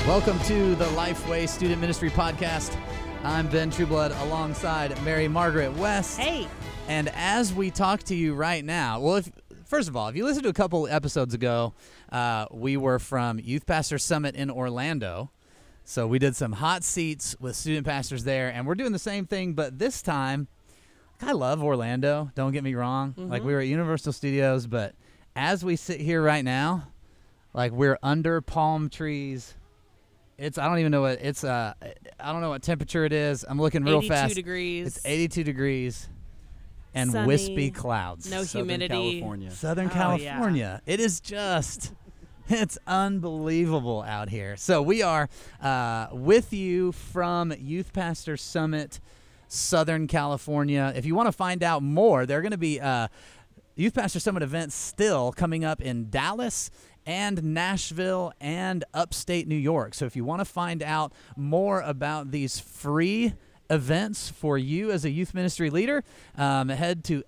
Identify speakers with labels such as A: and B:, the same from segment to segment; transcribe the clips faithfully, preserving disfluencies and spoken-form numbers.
A: Welcome to the Lifeway Student Ministry Podcast. I'm Ben Trueblood alongside Mary Margaret West.
B: Hey.
A: And as we talk to you right now, well, if, first of all, if you listened to a couple episodes ago, uh, we were from Youth Pastor Summit in Orlando. So we did some hot seats with student pastors there, and we're doing the same thing, but this time, I love Orlando, don't get me wrong. Mm-hmm. Like, we were at Universal Studios, but as we sit here right now, like, we're under palm trees. It's, I don't even know what, it's, uh, I don't know what temperature it is. I'm looking real fast.
B: eighty-two degrees.
A: It's eighty-two degrees and
B: Sunny,
A: wispy clouds.
B: No
C: Southern
B: humidity.
C: California.
A: Southern
B: Oh,
A: California.
B: yeah.
A: It is just, it's unbelievable out here. So we are uh, with you from Youth Pastor Summit, Southern California. If you want to find out more, there are going to be uh, Youth Pastor Summit events still coming up in Dallas and Nashville and upstate New York. So if you want to find out more about these free events for you as a youth ministry leader, um, head to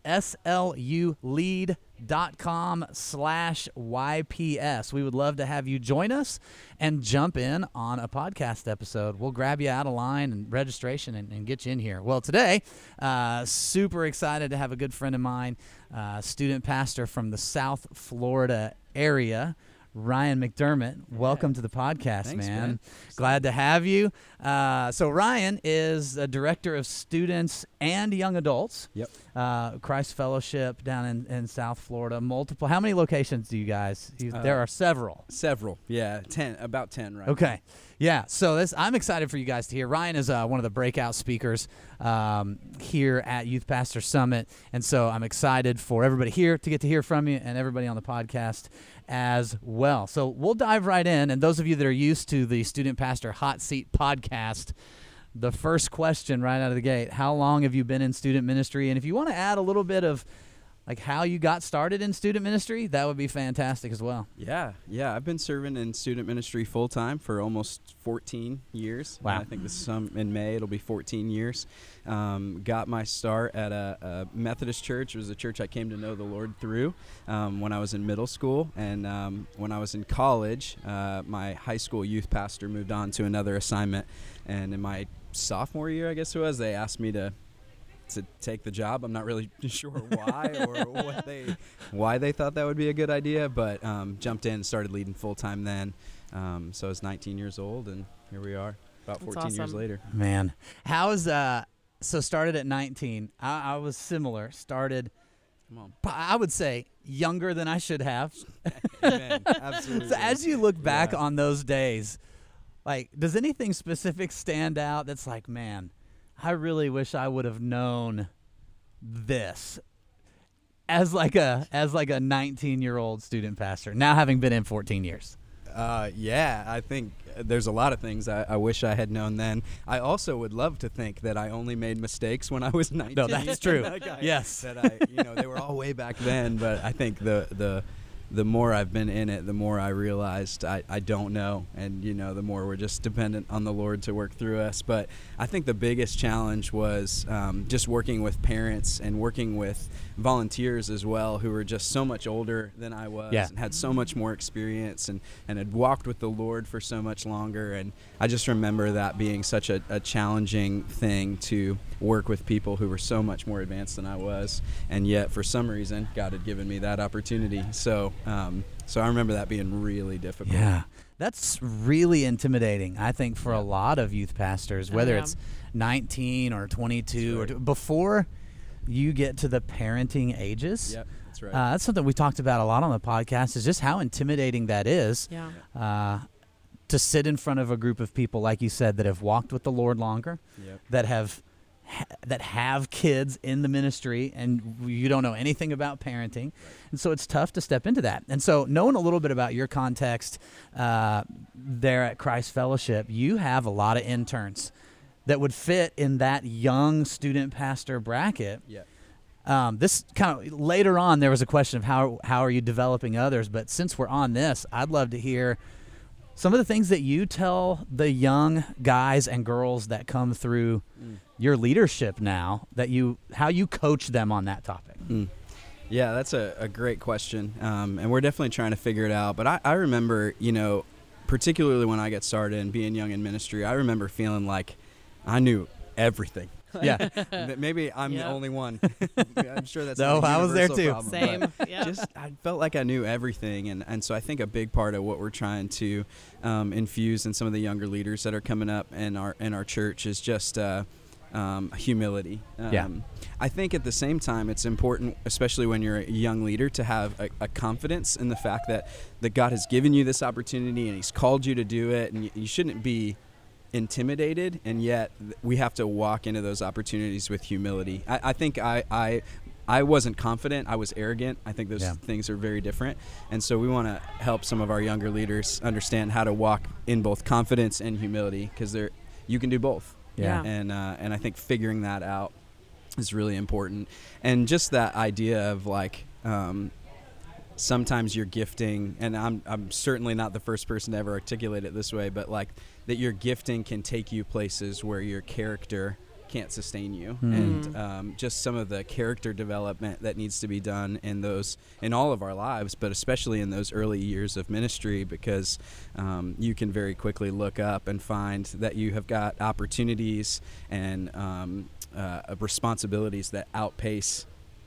A: slulead.com slash YPS. We would love to have you join us and jump in on a podcast episode. We'll grab you out of line and registration and, and get you in here. Well, today, uh, super excited to have a good friend of mine, uh, student pastor from the South Florida area, Ryan McDermott. Welcome to the podcast,
C: Thanks,
A: man.
C: man.
A: Glad to have you. Uh, so Ryan is the director of students and young adults.
C: Yep.
A: Uh, Christ Fellowship down in, in South Florida. Multiple. How many locations do you guys? You,
C: Uh,
A: there are several.
C: Several, yeah, ten, about ten, right?
A: Okay. Yeah, so this I'm excited for you guys to hear. Ryan is uh, one of the breakout speakers um, here at Youth Pastor Summit, and so I'm excited for everybody here to get to hear from you and everybody on the podcast as well. So we'll dive right in, and those of you that are used to the Student Pastor Hot Seat podcast, the first question right out of the gate, how long have you been in student ministry? And if you want to add a little bit of like how you got started in student ministry, that would be fantastic as well.
C: Yeah, yeah. I've been serving in student ministry full time for almost fourteen years.
A: Wow.
C: I think this um, in May it'll be fourteen years. Um, got my start at a, a Methodist church. It was a church I came to know the Lord through um, when I was in middle school, and um, when I was in college, uh, my high school youth pastor moved on to another assignment, and in my sophomore year, I guess it was, they asked me to. to take the job. I'm not really sure why or what they why they thought that would be a good idea, but um, jumped in and started leading full-time then. Um, so I was nineteen years old, and here we are about
B: That's
C: fourteen years
B: awesome.
C: later.
A: Man, how is uh? So started at nineteen. I, I was similar. Started,
C: Come on.
A: p- I would say younger than I should have.
C: Amen. Absolutely.
A: So as you look back
C: Yeah.
A: on those days, like, does anything specific stand out? That's like, man, I really wish I would have known this as like a as like a nineteen year old student pastor. Now having been in fourteen years.
C: Uh, yeah, I think there's a lot of things I, I wish I had known then. I also would love to think that I only made mistakes when I was nineteen.
A: No, that's true.
C: Like I-
A: Yes.
C: That I, you know, they were all way back then, but I think the the the more I've been in it, the more I realized I, I don't know, and you know, the more we're just dependent on the Lord to work through us. But I think the biggest challenge was um, just working with parents and working with volunteers as well, who were just so much older than I was,
A: Yeah.
C: and had so much more experience, and, and had walked with the Lord for so much longer. And I just remember that being such a, a challenging thing to work with people who were so much more advanced than I was, and yet for some reason God had given me that opportunity. So um, so I remember that being really difficult.
A: Yeah. That's really intimidating, I think, for a lot of youth pastors,
B: Oh,
A: whether
B: yeah.
A: it's nineteen or twenty-two
C: That's
A: or
C: right.
A: t- before you get to the parenting ages.
C: Yep, that's right.
A: Uh, that's something we talked about a lot on the podcast, is just how intimidating that is.
B: Yeah.
A: Uh, to sit in front of a group of people, like you said, that have walked with the Lord longer,
C: Yep.
A: that have ha- that have kids in the ministry, and you don't know anything about parenting, and so it's tough to step into that. And so, knowing a little bit about your context uh, there at Christ Fellowship, you have a lot of interns that would fit in that young student pastor bracket.
C: Yeah.
A: Um, this kind of later on, there was a question of how how are you developing others, but since we're on this, I'd love to hear some of the things that you tell the young guys and girls that come through
C: Mm.
A: your leadership now, that you how you coach them on that topic.
C: Mm. Yeah, that's a, a great question, um, and we're definitely trying to figure it out. But I, I remember, you know, particularly when I got started and being young in ministry, I remember feeling like I knew everything.
A: Yeah.
C: Maybe I'm
B: Yep.
C: the only one. I'm sure that's
A: No,
C: not a
A: I was there
C: universal
A: too.
C: problem,
B: Same.
C: but
B: Yeah.
C: Just I felt like I knew everything, and, and so I think a big part of what we're trying to um, infuse in some of the younger leaders that are coming up in our in our church is just uh, um, humility. Um,
A: Yeah.
C: I think at the same time it's important, especially when you're a young leader, to have a, a confidence in the fact that that God has given you this opportunity and He's called you to do it, and you, you shouldn't be intimidated, and yet we have to walk into those opportunities with humility. I, I think I, I I wasn't confident. I was arrogant. I think those
A: Yeah.
C: things are very different. And so we want to help some of our younger leaders understand how to walk in both confidence and humility, because they're you can do both.
A: Yeah.
C: And uh, and I think figuring that out is really important. And just that idea of like um, sometimes your gifting, and I'm I'm certainly not the first person to ever articulate it this way, but like that your gifting can take you places where your character can't sustain you.
A: Mm.
C: And um, just some of the character development that needs to be done in those in all of our lives, but especially in those early years of ministry, because um, you can very quickly look up and find that you have got opportunities and um, uh, responsibilities that outpace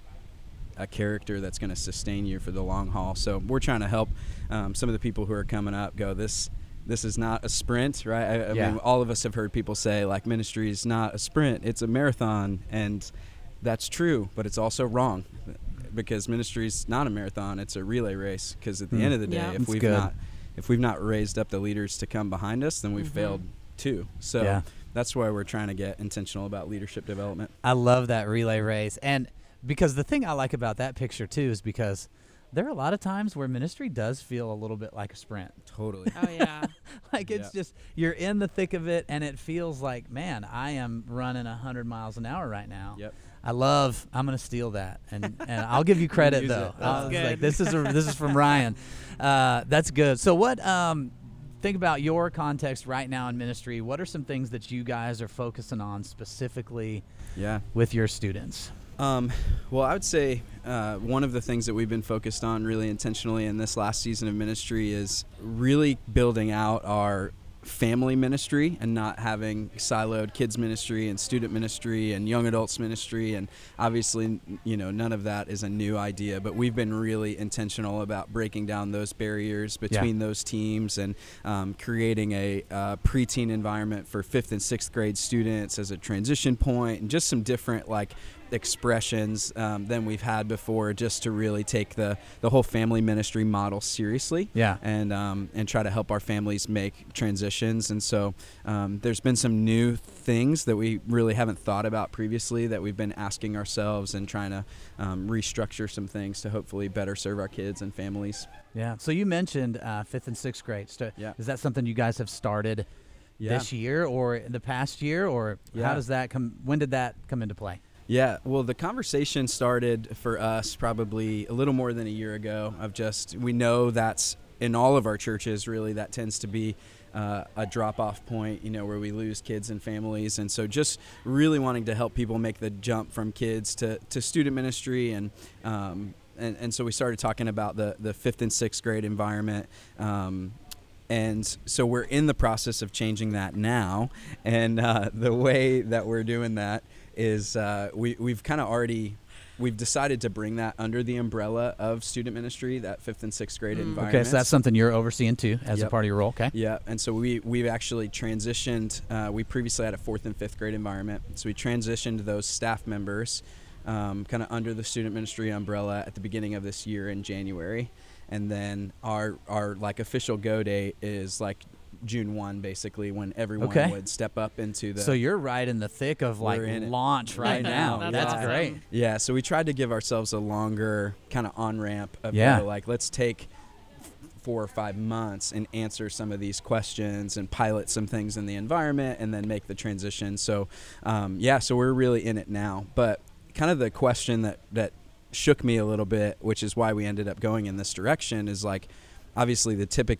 C: a character that's going to sustain you for the long haul. So we're trying to help um, some of the people who are coming up go, this this is not a sprint, right? I, I
A: Yeah.
C: mean, all of us have heard people say, like, ministry is not a sprint, it's a marathon. And that's true, but it's also wrong, because ministry is not a marathon, it's a relay race. Because at the
A: Mm.
C: end of the day,
B: Yeah.
C: if
A: That's
C: we've
A: good.
C: not if we've not raised up the leaders to come behind us, then we've
B: Mhm.
C: failed too. So
A: Yeah.
C: that's why we're trying to get intentional about leadership development.
A: I love that relay race. And because the thing I like about that picture too is because there are a lot of times where ministry does feel a little bit like a sprint.
C: Totally.
B: Oh yeah.
A: Like it's
C: Yeah.
A: just you're in the thick of it, and it feels like, man, I am running a hundred miles an hour right now.
C: Yep.
A: I love. I'm gonna steal that, and and I'll give you credit
C: Use
A: though.
C: it.
A: I
B: That's
A: was
B: good.
A: like, this is a, this is from Ryan. Uh, that's good. So what? Um, think about your context right now in ministry. What are some things that you guys are focusing on specifically
C: Yeah.
A: with your students?
C: Um, well, I would say uh, one of the things that we've been focused on really intentionally in this last season of ministry is really building out our family ministry and not having siloed kids ministry and student ministry and young adults ministry. And obviously, you know, none of that is a new idea, but we've been really intentional about breaking down those barriers between those teams and um, creating a uh, preteen environment for fifth and sixth grade students as a transition point, and just some different like expressions um, than we've had before, just to really take the the whole family ministry model seriously.
A: Yeah.
C: And um, and try to help our families make transitions. And so um, there's been some new things that we really haven't thought about previously that we've been asking ourselves and trying to um, restructure some things to hopefully better serve our kids and families.
A: Yeah. So you mentioned uh, fifth and sixth grade. So
C: Yeah.
A: Is that something you guys have started
C: Yeah.
A: this year or in the past year, or
C: Yeah.
A: how does that come? When did that come into play?
C: Yeah, well, the conversation started for us probably a little more than a year ago of just, we know that's in all of our churches, really, that tends to be uh, a drop-off point, you know, where we lose kids and families. And so just really wanting to help people make the jump from kids to, to student ministry. And, um, and and so we started talking about the, the fifth and sixth grade environment. Um, And so we're in the process of changing that now. And uh, the way that we're doing that is uh, we, we've kind of already, we've decided to bring that under the umbrella of student ministry, that fifth and sixth grade
B: Mm.
C: environment.
A: Okay, so that's something you're overseeing too as a
C: Yep.
A: part of your role. Okay.
C: Yeah, and so we, we've actually transitioned, uh, we previously had a fourth and fifth grade environment. So we transitioned those staff members um, kind of under the student ministry umbrella at the beginning of this year in January. And then our our like official go date is like June first, basically, when everyone
A: Okay.
C: would step up into the.
A: So you're right in the thick of like
C: We're in it.
A: launch right now.
B: That's
A: That's
B: awesome.
A: great.
C: yeah, so we tried to give ourselves a longer kind of on ramp of
A: Yeah.
C: go, like, let's take f- four or five months and answer some of these questions and pilot some things in the environment and then make the transition. So um, yeah, so we're really in it now. But kind of the question that that shook me a little bit, which is why we ended up going in this direction, is like, obviously the typical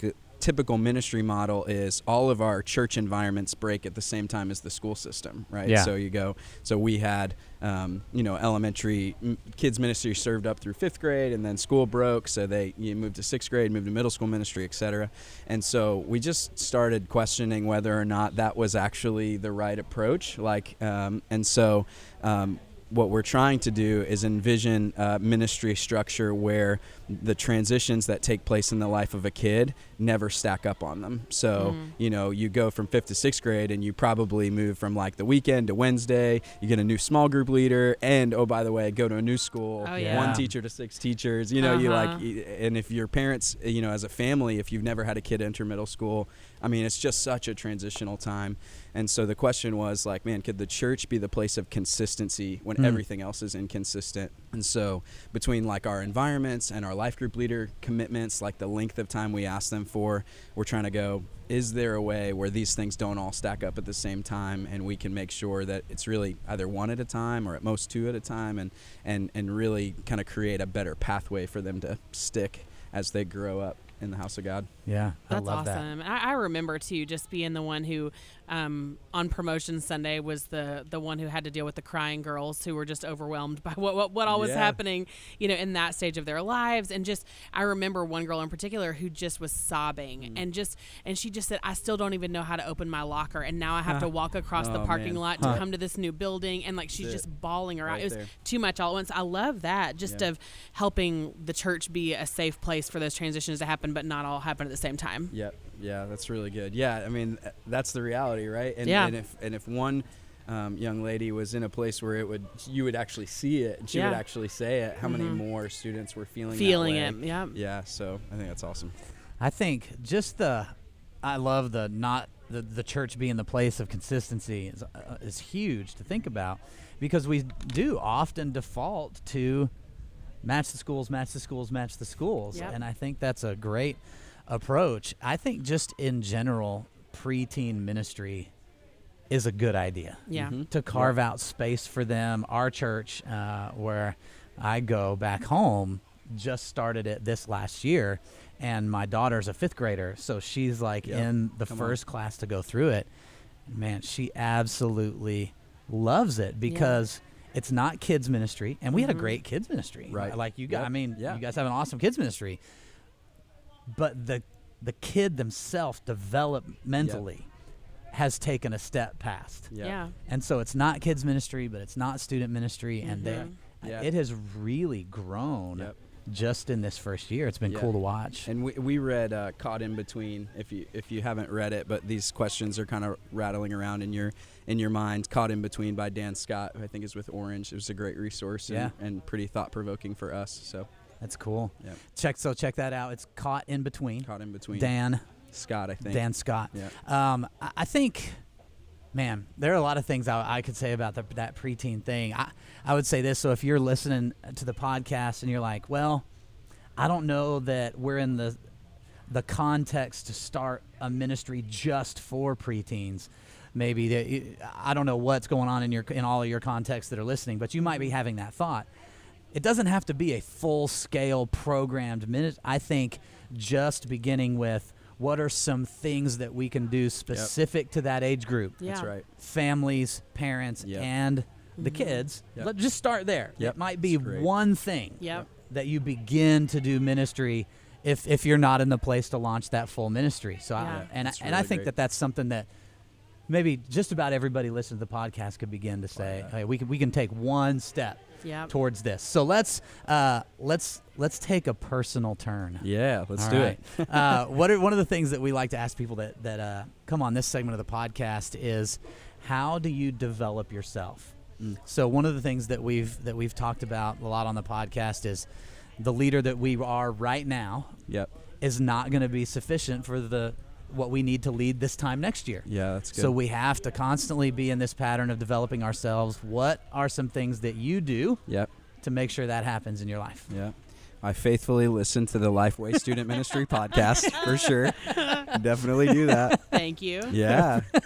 C: typical ministry model is all of our church environments break at the same time as the school system, right?
A: Yeah.
C: So you go, so we had, um, you know, elementary m- kids ministry served up through fifth grade, and then school broke, so they you moved to sixth grade, moved to middle school ministry, et cetera. And so we just started questioning whether or not that was actually the right approach. Like, um, and so um, what we're trying to do is envision a ministry structure where the transitions that take place in the life of a kid never stack up on them. So, mm. you know, you go from fifth to sixth grade and you probably move from like the weekend to Wednesday, you get a new small group leader, and oh, by the way, go to a new school,
B: oh, yeah.
C: one teacher to six teachers, you know,
B: uh-huh.
C: you like, and if your parents, you know, as a family, if you've never had a kid enter middle school, I mean, it's just such a transitional time. And so the question was like, man, could the church be the place of consistency when mm. everything else is inconsistent? And so between like our environments and our life group leader commitments, like the length of time we ask them for, we're trying to go, is there a way where these things don't all stack up at the same time, and we can make sure that it's really either one at a time or at most two at a time, and, and, and really kind of create a better pathway for them to stick as they grow up in the house of God.
A: Yeah, I
B: that's
A: love
B: awesome.
A: that.
B: I, I remember too, just being the one who, um, on promotion Sunday, was the the one who had to deal with the crying girls who were just overwhelmed by what what, what all was
C: yeah.
B: happening, you know, in that stage of their lives. And just, I remember one girl in particular who just was sobbing mm. and just, and she just said, I still don't even know how to open my locker, and now I have to walk across
C: oh,
B: the parking
C: man.
B: lot
C: huh.
B: to come to this new building, and like she's
C: That's
B: just
C: it.
B: bawling her
C: Right
B: out. It was
C: there.
B: too much all at once. I love that, just
C: Yeah.
B: of helping the church be a safe place for those transitions to happen, but not all happen at the same time.
C: Yep. Yeah, that's really good. Yeah, I mean, that's the reality, right? And,
B: yeah.
C: and if and if one um, young lady was in a place where it would, you would actually see it, and she
B: yeah.
C: would actually say it, how
B: mm-hmm.
C: many more students were feeling
B: feeling
C: that way?
B: it? Yeah.
C: Yeah. So I think that's awesome.
A: I think just the, I love the not the, the church being the place of consistency is uh, is huge to think about, because we do often default to match the schools, match the schools, match the schools,
B: yep.
A: and I think that's a great approach. I think just in general, preteen ministry is a good idea.
B: Yeah.
C: Mm-hmm.
A: To carve
C: yeah.
A: out space for them. Our church, uh, where I go back home, just started it this last year, and my daughter's a fifth grader, so she's like
C: yep.
A: in the
C: Come
A: first
C: on.
A: class to go through it. Man, she absolutely loves it because yeah. it's not kids ministry, and we mm-hmm. had a great kids ministry.
C: Right.
A: Like you guys,
C: yep.
A: I mean,
C: yeah.
A: you guys have an awesome kids ministry. But the the kid themselves developmentally yep. has taken a step past.
C: Yep.
B: Yeah.
A: And so it's not kids ministry, but it's not student ministry,
B: mm-hmm.
A: and they,
C: yep.
A: it has really grown
C: yep.
A: just in this first year. It's been
C: yep.
A: cool to watch.
C: And we we read uh, Caught in Between, if you if you haven't read it, but these questions are kind of rattling around in your in your mind. Caught in Between by Dan Scott, who I think is with Orange. It was a great resource and,
A: yeah.
C: and pretty thought provoking for us. So.
A: That's cool.
C: Yep.
A: Check so check that out. It's Caught in Between.
C: Caught in Between.
A: Dan
C: Scott, I think.
A: Dan Scott.
C: Yeah.
A: Um, I, I think, man, there are a lot of things I, I could say about the, that preteen thing. I, I would say this. So if you're listening to the podcast and you're like, well, I don't know that we're in the the context to start a ministry just for preteens. Maybe they, I don't know what's going on in your in all of your contexts that are listening, but you might be having that thought. It doesn't have to be a full-scale programmed minute. I think just beginning with what are some things that we can do specific yep. to that age group.
B: Yeah.
C: That's right.
A: Families, parents,
C: yep.
A: and
B: mm-hmm.
A: the kids.
C: Yep.
A: Let just start there.
C: Yep.
A: It might be one thing
B: yep.
A: that you begin to do ministry if if you're not in the place to launch that full ministry. So
B: yeah.
A: I, and I,
C: really
A: and I think
C: great.
A: that that's something that maybe just about everybody listening to the podcast could begin to say,
C: yeah.
A: hey, we can we can take one step
B: yep.
A: towards this. So let's uh, let's let's take a personal turn.
C: Yeah, let's
A: All
C: do
A: right.
C: it.
A: uh, what are one of the things that we like to ask people that that uh, come on this segment of the podcast is, how do you develop yourself? Mm. So one of the things that we've that we've talked about a lot on the podcast is the leader that we are right now
C: Yep.
A: is not going to be sufficient for the what we need to lead this time next year.
C: Yeah, that's good.
A: So we have to constantly be in this pattern of developing ourselves. What are some things that you do
C: Yep.
A: to make sure that happens in your life?
C: Yeah. I faithfully listen to the Lifeway Student Ministry podcast for sure. Definitely do that.
B: Thank you.
C: Yeah.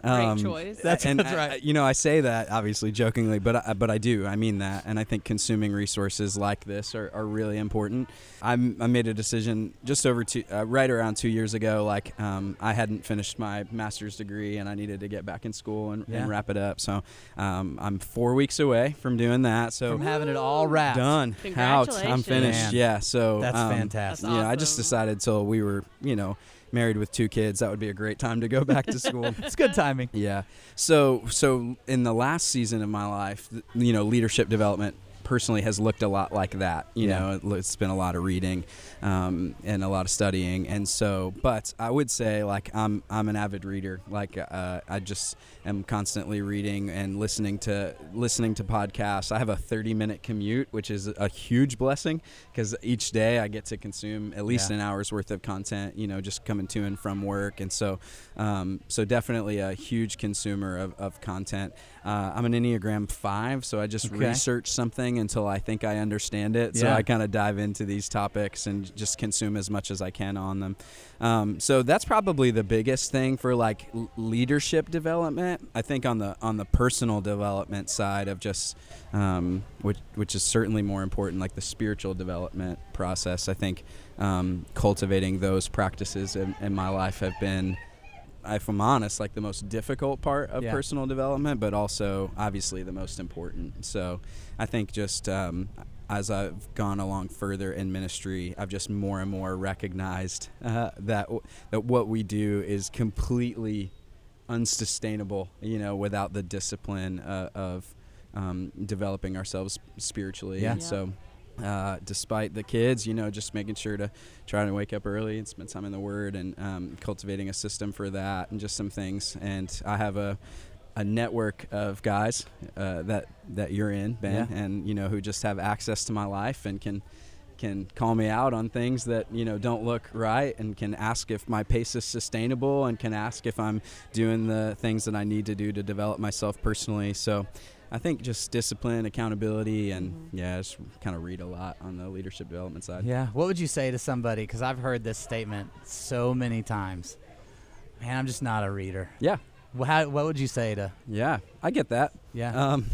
C: Um,
B: choice.
A: That's-
C: and
A: that's
C: I-
A: right.
C: I- you know, I say that obviously jokingly, but I, but I do. I mean that, and I think consuming resources like this are, are really important. I'm, I made a decision just over two, uh, right around two years ago. Like um, I hadn't finished my master's degree, and I needed to get back in school and,
A: Yeah.
C: and wrap it up. So um, I'm four weeks away from doing that. So
A: From having it all wrapped.
C: done, out, I'm
B: Congratulations.
C: finished.
A: Man.
C: Yeah, so
A: That's
C: um,
A: fantastic.
B: That's
C: You know, I just
B: awesome.
C: decided till we were, you know, married with two kids, that would be a great time to go back to school.
A: It's good timing.
C: Yeah. So so in the last season of my life, th- you know, leadership development personally has looked a lot like that. You
A: Yeah.
C: know, it, lo- it's been a lot of reading um, and a lot of studying, and so. But I would say, like, I'm I'm an avid reader. Like, uh, I just am constantly reading and listening to listening to podcasts. I have a thirty minute commute, which is a huge blessing because each day I get to consume at least
A: Yeah.
C: an hour's worth of content. You know, just coming to and from work, and so um, so definitely a huge consumer of, of content. Uh, I'm an Enneagram five, so I just
A: Okay.
C: research something until I think I understand it. So
A: Yeah.
C: I kind of dive into these topics and just consume as much as I can on them. Um, so that's probably the biggest thing for like l- leadership development. I think on the on the personal development side of just um, which which is certainly more important, like the spiritual development process. I think um, cultivating those practices in, in my life have been, if I'm honest, like the most difficult part of
A: Yeah.
C: personal development, but also obviously the most important. So I think just um, as I've gone along further in ministry, I've just more and more recognized uh, that w- that what we do is completely unsustainable, you know, without the discipline uh, of um, developing ourselves spiritually.
A: Yeah.
C: And
B: Yeah.
C: so uh, despite the kids, you know, just making sure to try to wake up early and spend time in the Word, and um, cultivating a system for that, and just some things. And I have a a network of guys uh, that that you're in, Ben,
A: Yeah.
C: and you know, who just have access to my life and can can call me out on things that, you know, don't look right, and can ask if my pace is sustainable, and can ask if I'm doing the things that I need to do to develop myself personally. So I think just discipline, accountability, and
B: Mhm.
C: yeah, just kind of read a lot on the leadership development side.
A: Yeah. What would you say to somebody? Because I've heard this statement so many times. Man, I'm just not a reader.
C: Yeah,
A: Wha- How, what would you say to?
C: yeah, I get that.
A: Yeah.
C: Um,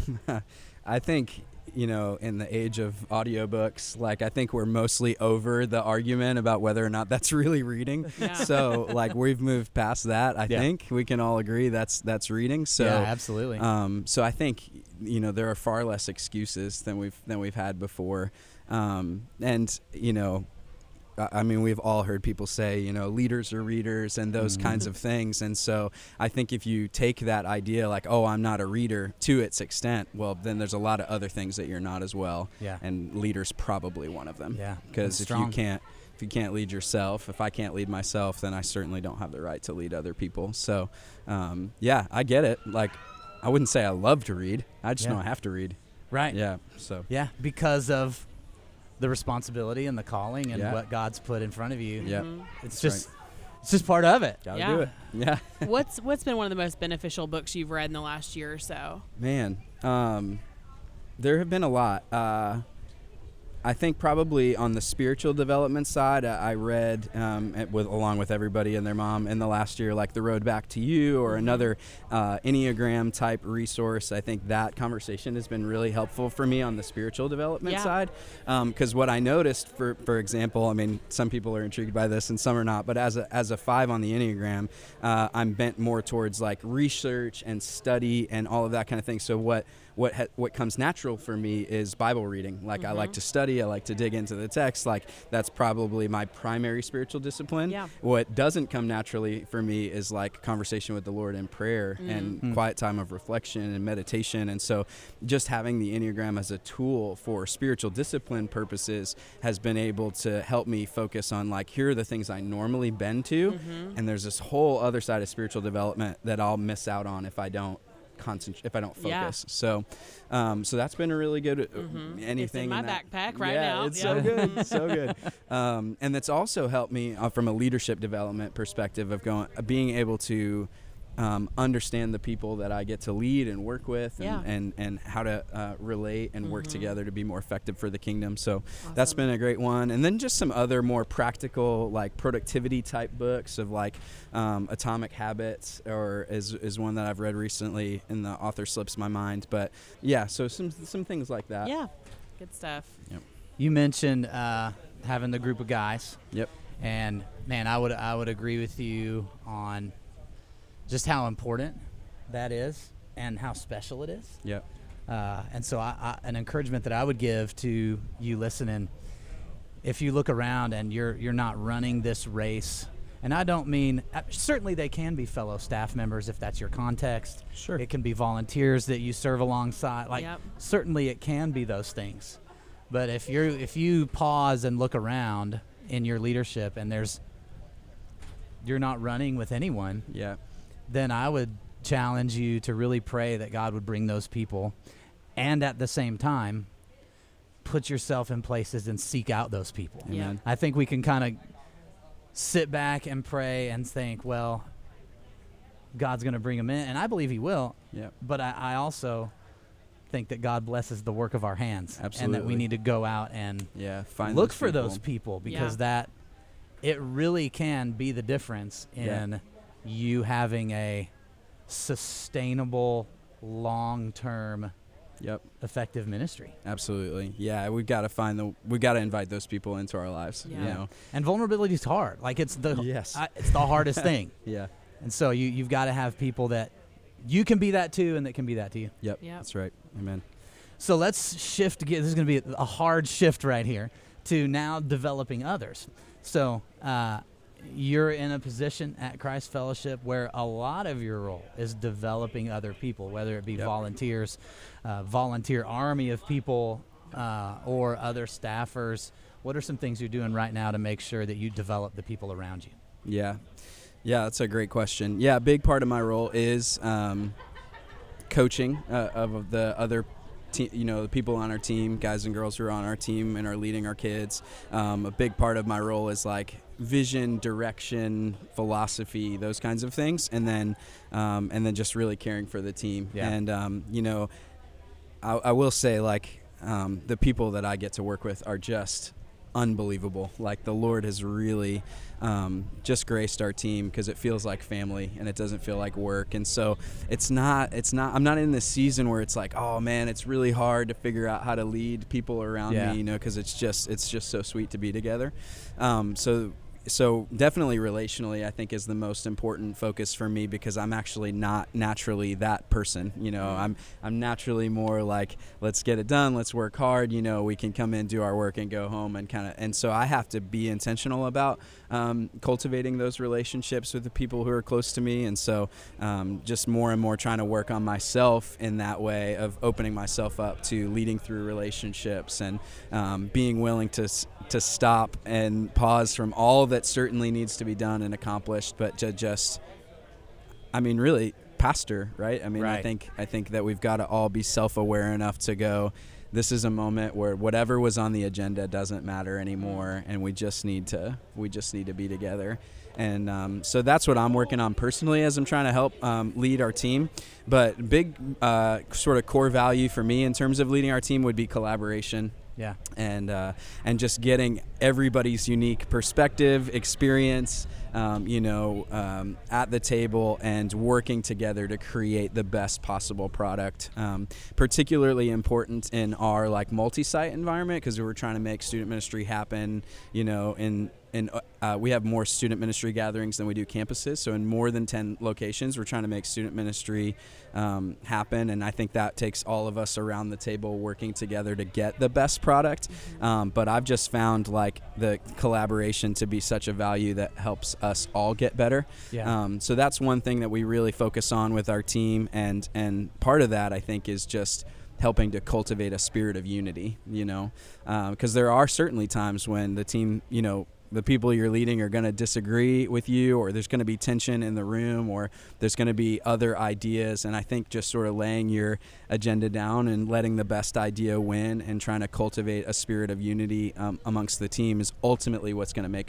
C: I think, you know, in the age of audiobooks, like, I think we're mostly over the argument about whether or not that's really reading.
B: Yeah.
C: So, like, we've moved past that. I
A: Yeah.
C: think we can all agree that's that's reading. So,
A: yeah, absolutely.
C: Um, so I think, you know, there are far less excuses than we've than we've had before, um, and you know, I I mean, we've all heard people say, you know, leaders are readers and those
A: Mhm.
C: kinds of things. And so I think if you take that idea, like, oh, I'm not a reader, to its extent, well, then there's a lot of other things that you're not as well.
A: yeah.
C: And leader's probably one of them.
A: Yeah.
C: Because
A: That's
C: if
A: strong.
C: you can't, if you can't lead yourself, if I can't lead myself, then I certainly don't have the right to lead other people. So, um, yeah, I get it. Like, I wouldn't say I love to read. I just
A: Yeah.
C: know I have to read.
A: Right.
C: Yeah. So.
A: Yeah, because of the responsibility and the calling and
C: Yeah.
A: what God's put in front of you.
C: Yeah.
B: Mhm.
A: It's
C: That's
A: just it's just part of it.
C: Gotta
B: Yeah.
C: do it. Yeah.
B: what's what's been one of the most beneficial books you've read in the last year or so?
C: Man, um, there have been a lot. Uh, I think probably on the spiritual development side, uh, I read um, it with along with everybody and their mom in the last year, like The Road Back to You, or
B: Mhm.
C: another uh, Enneagram type resource. I think that conversation has been really helpful for me on the spiritual development
B: Yeah.
C: side. Because what I noticed, for for example, I mean, some people are intrigued by this and some are not, but as a as a five on the Enneagram, uh, I'm bent more towards like research and study and all of that kind of thing. So what what ha- what comes natural for me is Bible reading. Like, I like
B: Mhm.
C: to study, I like to dig into the text. Like, that's probably my primary spiritual discipline.
B: Yeah.
C: What doesn't come naturally for me is like conversation with the Lord in prayer
B: Mm.
C: and
A: Mm.
C: quiet time of reflection and meditation. And so just having the Enneagram as a tool for spiritual discipline purposes has been able to help me focus on, like, here are the things I normally bend to,
B: Mhm.
C: and there's this whole other side of spiritual development that I'll miss out on if I don't concentrate, if I don't
B: Yeah.
C: focus. So, um, so that's been a really good. Uh,
B: Mhm.
C: Anything
B: It's in my
C: that-
B: backpack right
C: yeah,
B: now.
C: it's
B: Yeah.
C: so good, so good. Um, and that's also helped me uh, from a leadership development perspective of going, uh, being able to um, understand the people that I get to lead and work with, and
B: Yeah.
C: and, and how to uh, relate and work
B: Mhm.
C: together to be more effective for the kingdom. So
B: Awesome.
C: that's been a great one. And then just some other more practical, like productivity type books of like um, Atomic Habits, or is is one that I've read recently, and the author slips my mind. But yeah, so some some things like that.
B: Yeah, good stuff.
A: You mentioned uh, having the group of guys.
C: Yep.
A: And man, I would I would agree with you on just how important that is and how special it is.
C: Yep.
A: Uh, and so I, I, an encouragement that I would give to you listening, if you look around and you're you're not running this race, and I don't mean, uh, certainly they can be fellow staff members if that's your context.
C: Sure.
A: It can be volunteers that you serve alongside. Like
B: Yep.
A: certainly it can be those things. But if you're if you pause and look around in your leadership and there's you're not running with anyone,
C: Yeah.
A: then I would challenge you to really pray that God would bring those people, and at the same time put yourself in places and seek out those people.
B: Yeah.
C: Amen.
A: I think we can kind of sit back and pray and think, well, God's going to bring them in, and I believe he will.
C: Yep.
A: But I, I also think that God blesses the work of our hands, and that
C: Absolutely.
A: we need to go out and
C: Yeah. Find
A: look
C: those
A: for
C: people.
A: those people, because
B: Yeah.
A: that it really can be the difference
C: Yeah.
A: in you having a sustainable, long-term,
C: Yep.
A: effective ministry.
C: Absolutely. Yeah. We've got to find the. We've got to invite those people into our lives. You
B: Yeah.
C: know.
A: And vulnerability is hard. Like it's the
C: Yes.
A: I, it's the hardest thing.
C: Yeah.
A: And so you you've got to have people that you can be that too, and that can be that to you.
C: Yep.
B: Yep.
C: That's right. Amen.
A: So let's shift. This is going to be a hard shift right here to now developing others. So uh, you're in a position at Christ Fellowship where a lot of your role is developing other people, whether it be
C: Yep.
A: volunteers, uh, volunteer army of people, uh, or other staffers. What are some things you're doing right now to make sure that you develop the people around you?
C: Yeah. Yeah, that's a great question. Yeah, a big part of my role is um, coaching uh, of the other, te- you know, the people on our team, guys and girls who are on our team and are leading our kids. Um, a big part of my role is like vision, direction, philosophy, those kinds of things, and then um, and then just really caring for the team.
A: Yeah.
C: And um, you know, I, I will say like um, the people that I get to work with are just unbelievable. Like the Lord has really um, just graced our team because it feels like family and it doesn't feel like work. And so it's not, it's not, I'm not in this season where it's like, oh man, it's really hard to figure out how to lead people around
A: Yeah.
C: me, you know, because it's just, it's just so sweet to be together. Um, so So definitely relationally, I think is the most important focus for me because I'm actually not naturally that person. You know, I'm I'm naturally more like, let's get it done, let's work hard. You know, we can come in, do our work, and go home, and kind of. And so I have to be intentional about um, cultivating those relationships with the people who are close to me. And so um, just more and more trying to work on myself in that way of opening myself up to leading through relationships and um, being willing to to stop and pause from all that certainly needs to be done and accomplished, but to just, I mean, really pastor, right? I mean,
A: Right.
C: I think I think that we've got to all be self-aware enough to go, this is a moment where whatever was on the agenda doesn't matter anymore, and we just need to we just need to be together. And um, so that's what I'm working on personally as I'm trying to help um, lead our team. But big uh, sort of core value for me in terms of leading our team would be collaboration.
A: Yeah.
C: And uh, and just getting everybody's unique perspective, experience, um, you know, um, at the table and working together to create the best possible product. Um, particularly important in our like multi-site environment because we were trying to make student ministry happen, you know, in And uh, we have more student ministry gatherings than we do campuses. So in more than ten locations, we're trying to make student ministry um, happen. And I think that takes all of us around the table working together to get the best product. Mm-hmm. Um, but I've just found like the collaboration to be such a value that helps us all get better.
A: Yeah.
C: Um, so that's one thing that we really focus on with our team. And, and part of that, I think, is just helping to cultivate a spirit of unity, you know, because uh, there are certainly times when the team, you know, the people you're leading are going to disagree with you, or there's going to be tension in the room, or there's going to be other ideas. And I think just sort of laying your agenda down and letting the best idea win and trying to cultivate a spirit of unity um, amongst the team is ultimately what's going to make us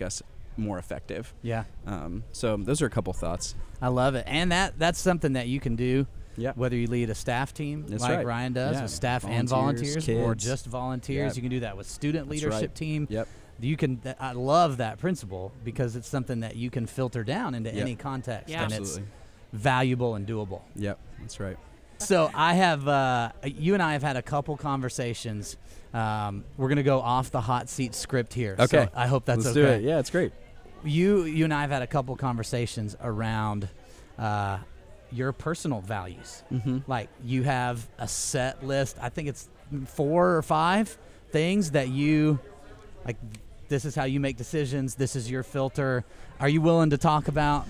C: more effective.
A: Yeah.
C: Um, so those are a couple thoughts.
A: I love it. And that that's something that you can do.
C: Yeah.
A: Whether you lead a staff team
C: That's
A: like
C: right.
A: Ryan does,
C: Yeah.
A: with staff and
C: Volunteers,
A: volunteers, or
C: kids.
A: just volunteers.
C: Yeah.
A: You can do that with student
C: That's
A: leadership
C: right.
A: team.
C: Yep.
A: You can. Th- I love that principle because it's something that you can filter down into
C: Yep.
A: any context,
B: Yeah.
A: and
C: Absolutely.
A: it's valuable and doable.
C: Yep. That's right.
A: So I have, uh, you and I have had a couple conversations. Um, we're gonna go off the hot seat script here.
C: Okay.
A: So I hope that's
C: Let's
A: okay.
C: do it. Yeah, it's great.
A: You, you and I have had a couple conversations around uh, your personal values.
C: Mm-hmm.
A: Like you have a set list. I think it's four or five things that you like. This is how you make decisions. This is your filter. Are you willing to talk about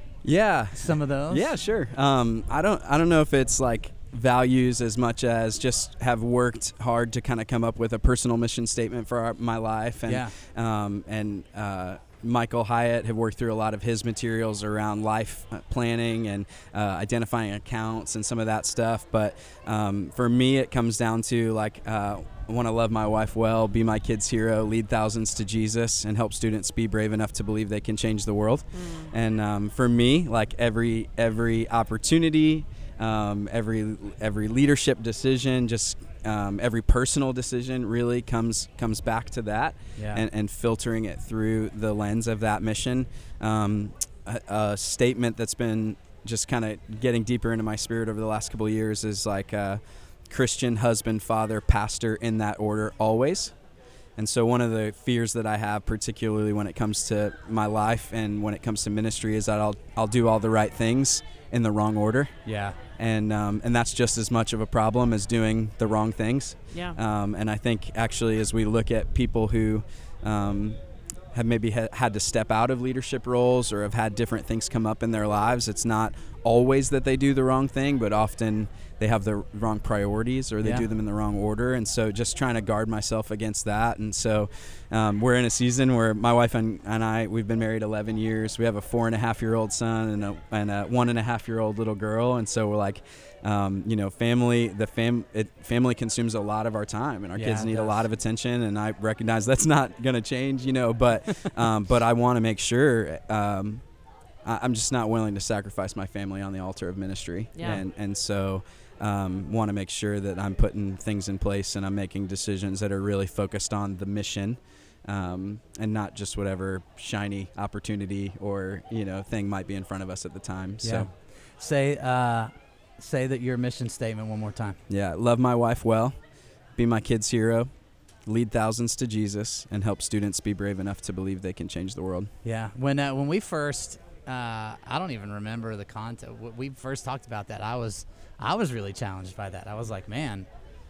C: Yeah.
A: some of those?
C: Yeah, sure. Um, I don't. I don't know if it's like values as much as just have worked hard to kind of come up with a personal mission statement for our, my life, and
A: Yeah.
C: um, and uh, Michael Hyatt have worked through a lot of his materials around life planning and uh, identifying accounts and some of that stuff. But um, for me, it comes down to like. Uh, I want to love my wife well, be my kid's hero, lead thousands to Jesus, and help students be brave enough to believe they can change the world.
B: Mm.
C: And um, for me, like every every opportunity, um, every every leadership decision, just um, every personal decision, really comes comes back to that,
A: Yeah.
C: and, and filtering it through the lens of that mission. Um, a, a statement that's been just kind of getting deeper into my spirit over the last couple of years is like. Uh, Christian, husband, father, pastor, in that order always. And so one of the fears that I have, particularly when it comes to my life and when it comes to ministry, is that I'll I'll do all the right things in the wrong order.
A: Yeah.
C: And um, and that's just as much of a problem as doing the wrong things.
B: Yeah.
C: Um, and I think actually as we look at people who um, have maybe ha- had to step out of leadership roles or have had different things come up in their lives, it's not always that they do the wrong thing, but often they have the wrong priorities or they
A: Yeah.
C: do them in the wrong order. And so just trying to guard myself against that. And so um, we're in a season where my wife and, and I, we've been married eleven years. We have a four and a half year old son and a, and a one and a half year old little girl. And so we're like, um, you know, family, the fam, it, family consumes a lot of our time, and our
A: Yeah,
C: kids
A: it
C: need a
A: does.
C: lot of attention. And I recognize that's not going to change, you know, but, um, but I want to make sure, um, I, I'm just not willing to sacrifice my family on the altar of ministry.
B: Yeah.
C: And, and so, um, want to make sure that I'm putting things in place and I'm making decisions that are really focused on the mission, um, and not just whatever shiny opportunity or, you know, thing might be in front of us at the time.
A: Yeah.
C: So,
A: Say, uh, say that your mission statement one more time.
C: yeah, love my wife well, be my kid's hero, lead thousands to Jesus, and help students be brave enough to believe they can change the world.
A: Yeah. When uh, when we first, uh, I don't even remember the content. When we first talked about that, I was I was really challenged by that. I was like, man,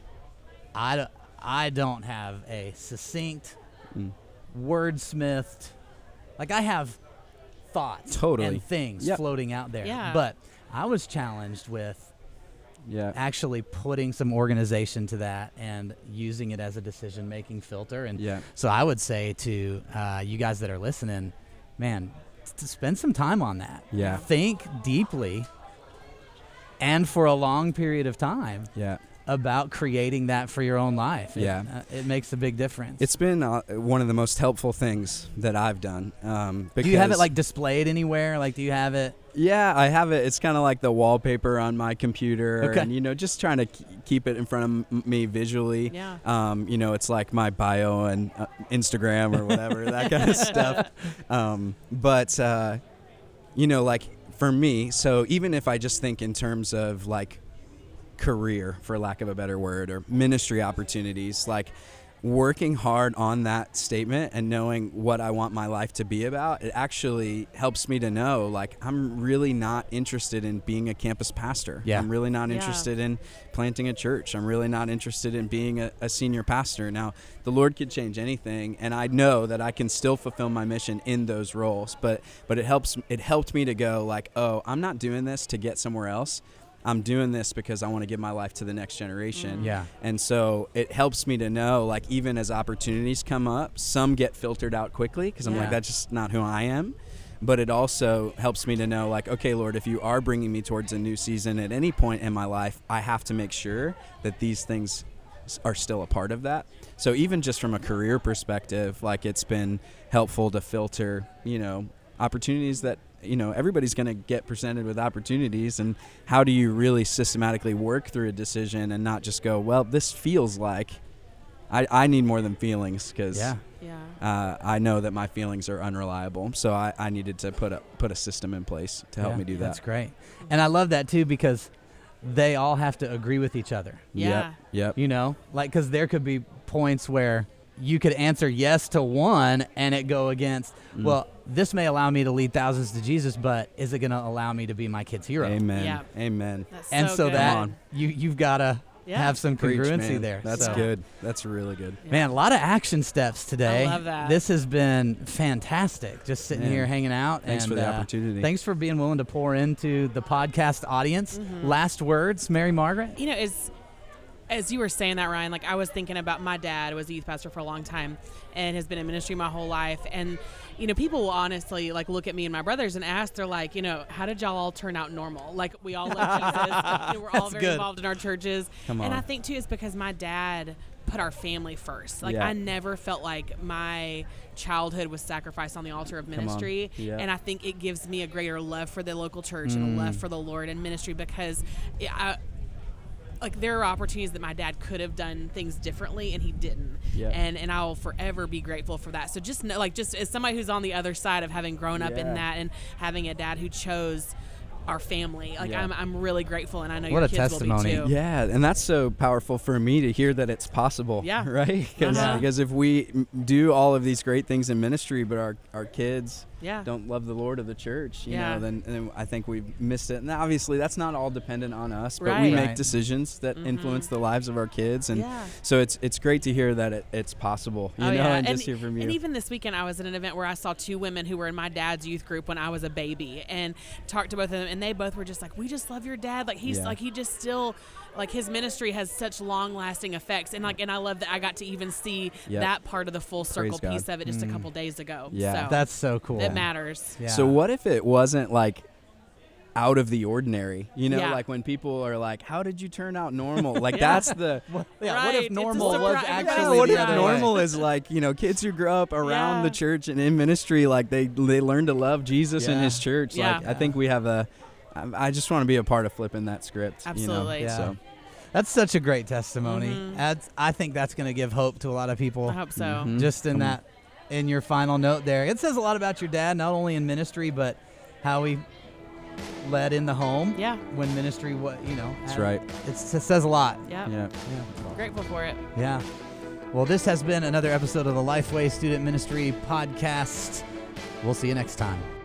A: I, d- I don't have a succinct,
C: Mm.
A: wordsmithed, like I have thoughts
C: Totally.
A: and things
C: Yep.
A: floating out there.
B: Yeah.
A: But I was challenged with
C: Yeah.
A: actually putting some organization to that and using it as a decision-making filter. And
C: Yeah.
A: so I would say to uh, you guys that are listening, man, to spend some time on that.
C: Yeah.
A: Think deeply and for a long period of time
C: Yeah.
A: about creating that for your own life. It,
C: Yeah.
A: uh, it makes a big difference.
C: It's been uh, one of the most helpful things that I've done. Um,
A: do you have it
C: because-
A: like displayed anywhere? Like, do you have it?
C: Yeah, I have it. It's kind of like the wallpaper on my computer,
A: Okay.
C: and you know, just trying to k- keep it in front of m- me visually.
B: Yeah.
C: Um, you know, it's like my bio and uh, Instagram or whatever, that kind of stuff. Um, but uh, you know, like for me, so even if I just think in terms of like career, for lack of a better word, or ministry opportunities, like working hard on that statement and knowing what I want my life to be about, it actually helps me to know, like, I'm really not interested in being a campus pastor.
A: Yeah.
C: I'm really not
B: Yeah.
C: interested in planting a church. I'm really not interested in being a, a senior pastor. Now, the Lord could change anything, and I know that I can still fulfill my mission in those roles, but but it helps it helped me to go like, oh, I'm not doing this to get somewhere else. I'm doing this because I want to give my life to the next generation.
B: Mm.
A: Yeah.
C: And so it helps me to know, like, even as opportunities come up, some get filtered out quickly because I'm
A: Yeah.
C: like, that's just not who I am. But it also helps me to know, like, okay, Lord, if you are bringing me towards a new season at any point in my life, I have to make sure that these things s- are still a part of that. So even just from a career perspective, like it's been helpful to filter, you know, opportunities that, you know, everybody's going to get presented with opportunities, and how do you really systematically work through a decision and not just go, well, this feels like I, I need more than feelings, because
A: Yeah.
B: Yeah.
C: uh, I know that my feelings are unreliable. So I, I needed to put a put a system in place to help
A: Yeah,
C: me do that.
A: That's great. And I love that too, because they all have to agree with each other.
B: Yeah.
C: Yep. Yep.
A: You know, like, because there could be points where you could answer yes to one and it go against,
C: Mm.
A: well, this may allow me to lead thousands to Jesus, but is it going to allow me to be my kid's hero?
C: Amen.
B: Yeah.
C: Amen.
B: That's
A: And
B: so,
A: so
B: good.
A: that
C: Come on.
A: you you've got to
B: Yeah.
A: have some
C: Preach,
A: congruency
C: man.
A: there.
C: That's
A: So-
C: good. That's really good.
B: Yeah.
A: Man, a lot of action steps today.
B: I love that.
A: This has been fantastic. Just sitting
C: Man.
A: here hanging out.
C: Thanks
A: and,
C: for the
A: uh,
C: opportunity.
A: Thanks for being willing to pour into the podcast audience.
B: Mm-hmm.
A: Last words, Mary Margaret?
B: You know, as as you were saying that, Ryan, like I was thinking about my dad was a youth pastor for a long time and has been in ministry my whole life. And, you know, people will honestly like look at me and my brothers and ask, they're like, you know, how did y'all all turn out normal? Like we all love Jesus. You know, we're all
A: That's
B: very
A: good.
B: involved in our churches.
C: Come
B: And
C: on.
B: I think too, it's because my dad put our family first. Like
C: Yeah.
B: I never felt like my childhood was sacrificed on the altar of
C: on.
B: ministry.
C: Yeah.
B: And I think it gives me a greater love for the local church and a love for the Lord and ministry, because it, I, like there are opportunities that my dad could have done things differently and he didn't.
C: Yeah.
B: And and I'll forever be grateful for that. So just know, like just as somebody who's on the other side of having grown up
C: Yeah.
B: in that and having a dad who chose our family, like
C: Yeah.
B: I'm I'm really grateful, and I know
A: What
B: your
A: a
B: kids
A: testimony.
B: will be too.
C: Yeah, and that's so powerful for me to hear that it's possible.
B: Yeah.
C: Right? Because
B: Uh-huh.
C: because if we m- do all of these great things in ministry, but our, our kids
B: Yeah.
C: don't love the Lord of the church, you
B: Yeah.
C: know, then, then I think we've missed it. And obviously, that's not all dependent on us, but we
B: Right.
C: make
A: Right.
C: decisions that influence the lives of our kids. And
B: Yeah.
C: so it's it's great to hear that it, it's possible, you
B: Oh,
C: know,
B: yeah.
C: and, just hear from you.
B: And even this weekend, I was at an event where I saw two women who were in my dad's youth group when I was a baby, and talked to both of them, and they both were just like, "We just love your dad. Like he's
C: Yeah.
B: like he just still, like his ministry has such long-lasting effects." And like, and I love that I got to even see
C: Yep.
B: that part of the full circle
C: God.
B: piece of it just a couple days ago.
C: Yeah.
B: so
A: That's so cool.
B: it matters.
A: Yeah.
C: So what if it wasn't like out of the ordinary? You know,
B: Yeah.
C: like when people are like, "How did you turn out normal?" Like
B: Yeah.
C: that's the
A: Yeah, what
B: Right.
A: if
B: It's a
A: normal was
B: surprise.
A: actually
C: yeah, what
A: the
C: if
A: other
C: normal
A: way?
C: is like, you know, kids who grow up around
B: Yeah.
C: the church and in ministry, like they they learn to love Jesus in
A: Yeah.
C: his church.
B: Yeah.
C: Like I think we have a I I just want to be a part of flipping that script.
B: Absolutely.
C: You know?
A: Yeah.
C: So
A: That's such a great testimony.
B: Mhm.
A: That's, I think that's going to give hope to a lot of people.
B: I hope so.
C: Mhm.
A: Just in
C: Come on.
A: that, in your final note there, it says a lot about your dad, not only in ministry, but how he led in the home.
B: Yeah.
A: When ministry, what you know.
C: That's
A: had-
C: right.
A: It's, it says a lot.
B: Yeah.
C: Yeah.
B: Grateful for it.
A: Yeah. Well, this has been another episode of the Lifeway Student Ministry Podcast. We'll see you next time.